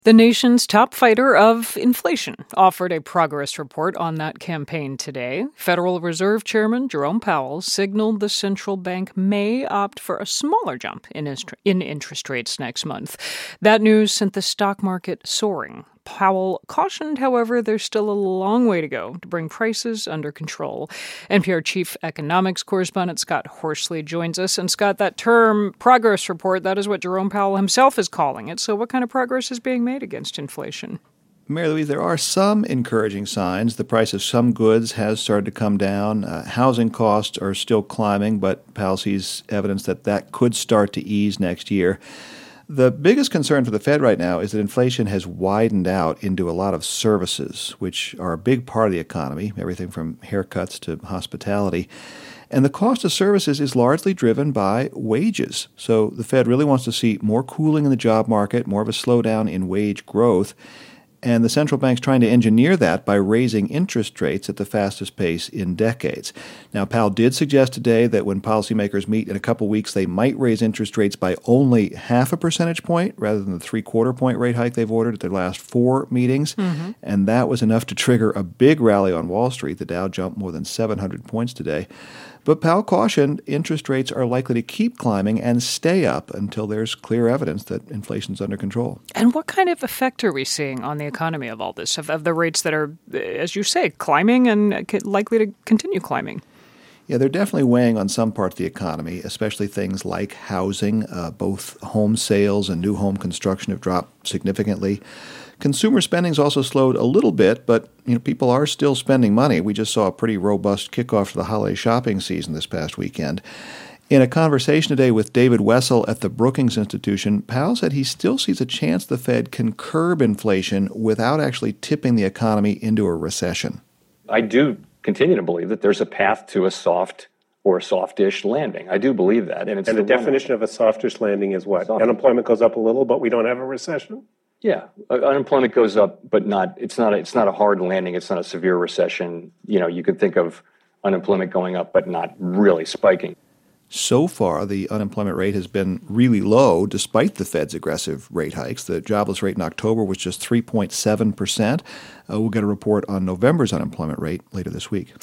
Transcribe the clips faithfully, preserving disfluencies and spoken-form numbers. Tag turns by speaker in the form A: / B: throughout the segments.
A: The nation's top fighter of inflation offered a progress report on that campaign today. Federal Reserve Chairman Jerome Powell signaled the central bank may opt for a smaller jump in, ist- in interest rates next month. That news sent the stock market soaring. Powell cautioned, however, there's still a long way to go to bring prices under control. N P R chief economics correspondent Scott Horsley joins us. And Scott, that term progress report, that is what Jerome Powell himself is calling it. So what kind of progress is being made against inflation?
B: Mary Louise, there are some encouraging signs. The price of some goods has started to come down. Uh, housing costs are still climbing, but Powell sees evidence that that could start to ease next year. The biggest concern for the Fed right now is that inflation has widened out into a lot of services, which are a big part of the economy, everything from haircuts to hospitality. And the cost of services is largely driven by wages. So the Fed really wants to see more cooling in the job market, more of a slowdown in wage growth. And the central bank's trying to engineer that by raising interest rates at the fastest pace in decades. Now, Powell did suggest today that when policymakers meet in a couple weeks, they might raise interest rates by only half a percentage point rather than the three-quarter point rate hike they've ordered at their last four meetings. Mm-hmm. And that was enough to trigger a big rally on Wall Street. The Dow jumped more than seven hundred points today. But Powell cautioned interest rates are likely to keep climbing and stay up until there's clear evidence that inflation's under control.
A: And what kind of effect are we seeing on the economy of all this, of, of the rates that are, as you say, climbing and likely to continue climbing?
B: Yeah, they're definitely weighing on some parts of the economy, especially things like housing. Uh, both home sales and new home construction have dropped significantly. Consumer spending's also slowed a little bit, but you know people are still spending money. We just saw a pretty robust kickoff to the holiday shopping season this past weekend. In a conversation today with David Wessel at the Brookings Institution, Powell said he still sees a chance the Fed can curb inflation without actually tipping the economy into a recession.
C: I do continue to believe that there's a path to a soft or a softish landing. I do believe that.
D: And, it's and the, the definition of a softish landing is what? Soft. Unemployment goes up a little, but we don't have a recession?
C: Yeah, unemployment goes up, but not. It's not. A, it's not a hard landing. It's not a severe recession. You know, you could think of unemployment going up, but not really spiking.
B: So far, the unemployment rate has been really low, despite the Fed's aggressive rate hikes. The jobless rate in October was just three point seven percent. Uh, we'll get a report on November's unemployment rate later this week.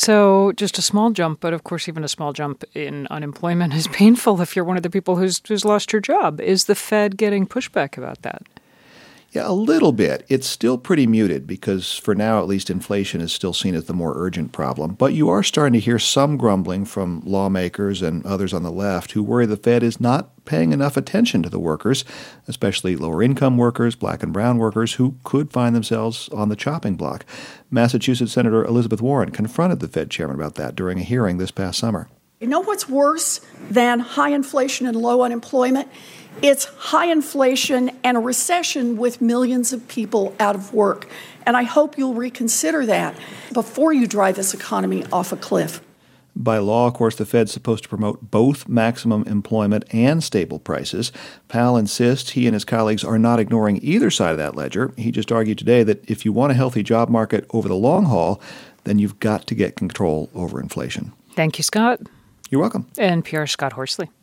A: So just a small jump, but of course, even a small jump in unemployment is painful if you're one of the people who's who's lost your job. Is the Fed getting pushback about that?
B: Yeah, a little bit. It's still pretty muted because for now, at least, inflation is still seen as the more urgent problem. But you are starting to hear some grumbling from lawmakers and others on the left who worry the Fed is not paying enough attention to the workers, especially lower-income workers, black and brown workers, who could find themselves on the chopping block. Massachusetts Senator Elizabeth Warren confronted the Fed chairman about that during a hearing this past summer.
E: You know what's worse than high inflation and low unemployment? It's high inflation and a recession with millions of people out of work. And I hope you'll reconsider that before you drive this economy off a cliff.
B: By law, of course, the Fed's supposed to promote both maximum employment and stable prices. Powell insists he and his colleagues are not ignoring either side of that ledger. He just argued today that if you want a healthy job market over the long haul, then you've got to get control over inflation.
A: Thank you, Scott.
B: You're welcome.
A: N P R's Scott Horsley.